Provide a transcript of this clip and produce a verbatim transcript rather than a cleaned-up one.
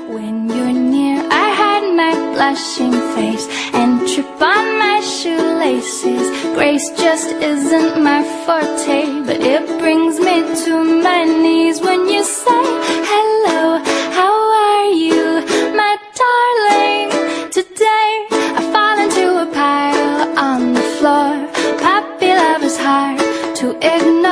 When you're near, I hide my blushing face and trip on my shoelaces. Grace just isn't my forte, but it brings me to my knees when you say hello, how are you, my darling? Today I fall into a pile on the floor. Puppy love is hard to ignore.